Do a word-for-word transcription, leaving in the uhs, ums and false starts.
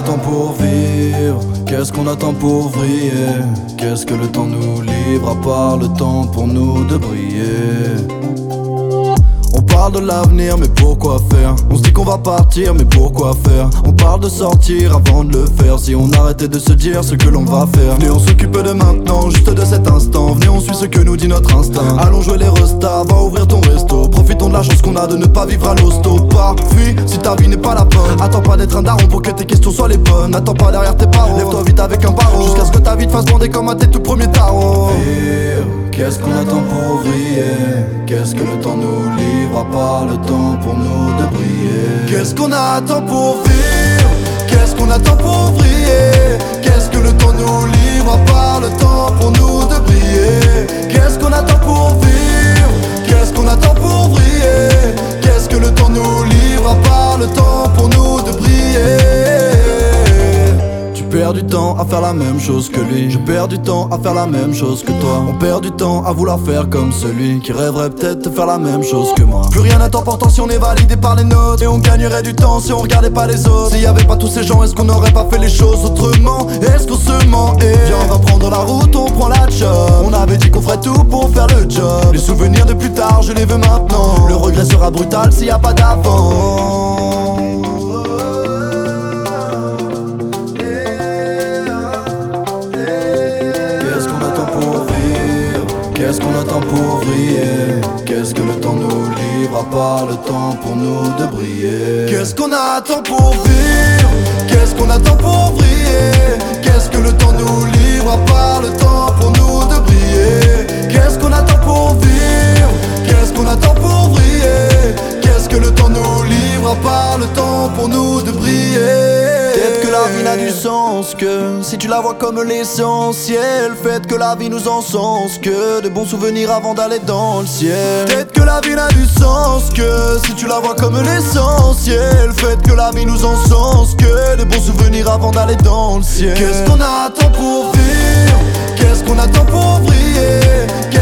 attend pour vivre? Qu'est-ce qu'on attend pour vriller? Qu'est-ce que le temps nous livre à part le temps pour nous de briller? On parle de l'avenir mais pourquoi faire? On se dit qu'on va partir mais pourquoi faire? On parle de sortir avant de le faire. Si on arrêtait de se dire ce que l'on va faire. Venez on s'occupe de maintenant, juste de cet instant. Venez on suit ce que nous dit notre instinct. Allons jouer les restas, va ouvrir ton resto. Profitons de la chance qu'on a de ne pas vivre à l'hosto. Pas fuis si ta vie n'est pas la bonne. Attends pas d'être un daron pour que tes questions soient les bonnes. Attends pas derrière tes parents, lève-toi vite avec un barreau. Jusqu'à ce que ta vie te fasse bander comme à tes tout premiers tarots. Qu'est-ce qu'on attend pour vriller? Qu'est-ce que le temps nous livre à part le temps pour nous de briller? Qu'est-ce qu'on attend pour vivre? Qu'est-ce qu'on attend pour vriller? Qu'est-ce que le temps nous livre à part le temps pour nous de briller? Qu'est-ce qu'on attend pour vivre? Qu'est-ce qu'on attend pour vriller? Qu'est-ce que le temps nous livre à part le temps pour nous de briller? Tu perds du temps à faire la même chose que lui. Je perds du temps à faire la même chose que toi. On perd du temps à vouloir faire comme celui qui rêverait peut-être de faire la même chose que moi. Plus rien n'est important si on est validé par les notes. Et on gagnerait du temps si on regardait pas les autres. S'il y avait pas tous ces gens, est-ce qu'on aurait pas fait les choses autrement? Est-ce qu'on se ment? Et viens on va prendre la route, on prend la job. On avait dit qu'on ferait tout pour faire le job. Les souvenirs de plus tard, je les veux maintenant. Le regret sera brutal s'il y a pas d'avant. Qu'est-ce qu'on attend pour vriller? Qu'est-ce que le temps nous livre à part le temps pour nous de briller? Qu'est-ce qu'on attend pour vivre? Qu'est-ce qu'on attend pour vriller? Qu'est-ce que le temps nous livre à part le temps pour nous de briller? Qu'est-ce qu'on attend pour vivre? Qu'est-ce qu'on attend pour vriller? Qu'est-ce que le temps nous livre à part le temps pour nous de briller? Peut-être que la vie n'a du sens que si tu la vois comme l'essentiel. Faites que la vie nous encense que de bons souvenirs avant d'aller dans le ciel. Peut-être que la vie n'a du sens que si tu la vois comme l'essentiel. Faites que la vie nous encense que de bons souvenirs avant d'aller dans le ciel. Qu'est-ce qu'on attend pour vivre? Qu'est-ce qu'on attend pour briller?